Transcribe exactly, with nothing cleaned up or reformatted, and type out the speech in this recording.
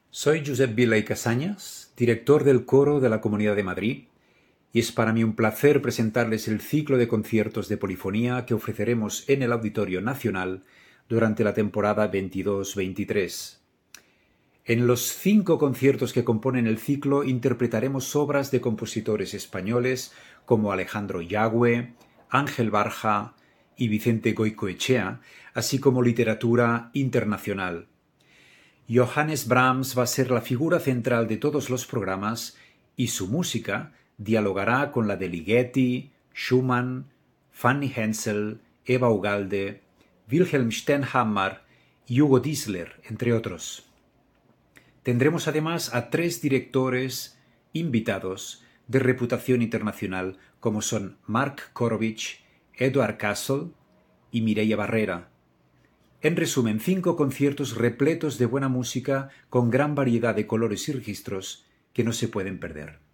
Soy Josep Vila y Casañas, director del Coro de la Comunidad de Madrid, y es para mí un placer presentarles el ciclo de conciertos de polifonía que ofreceremos en el Auditorio Nacional durante la temporada veintidós veintitrés. En los cinco conciertos que componen el ciclo interpretaremos obras de compositores españoles como Alejandro Yagüe, Ángel Barja y Vicente Goicoechea, así como literatura internacional. Johannes Brahms va a ser la figura central de todos los programas y su música dialogará con la de Ligeti, Schumann, Fanny Hensel, Eva Ugalde, Wilhelm Stenhammar y Hugo Diesler, entre otros. Tendremos además a tres directores invitados de reputación internacional como son Mark Korovich, Edward Castle y Mireia Barrera. En resumen, cinco conciertos repletos de buena música con gran variedad de colores y registros que no se pueden perder.